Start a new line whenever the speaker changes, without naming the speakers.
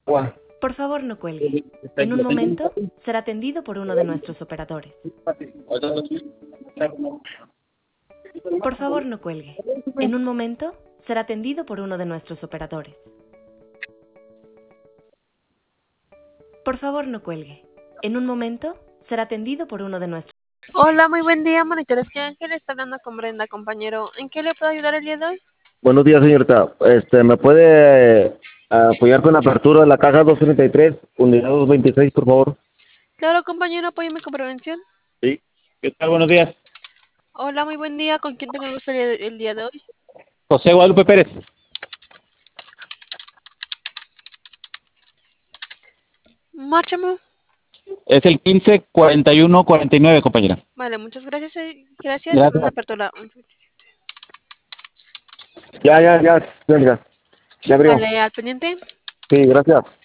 Por favor, no cuelgue. En un momento será atendido por uno de nuestros operadores. Por favor, no cuelgue. En un momento será atendido por uno de nuestros operadores. Por favor, no cuelgue. En un momento será atendido por uno de nuestros...
Hola, muy buen día, monitores que Ángel está hablando con Brenda, compañero. ¿En qué le puedo ayudar el día de hoy?
Buenos días, señorita. ¿Me puede apoyar con la apertura de la caja 233, unidad 226, por favor?
Claro, compañero, apóyeme con prevención.
Sí. ¿Qué tal? Buenos días.
Hola, muy buen día. ¿Con quién tengo el gusto el día de hoy?
José Guadalupe Pérez.
Márchame.
Es el 154149, compañera.
Vale, muchas gracias. Gracias. Dame una
Gracias.
apertura.
Ya, señorita. Ya abrió.
Vale, al pendiente.
Sí, gracias.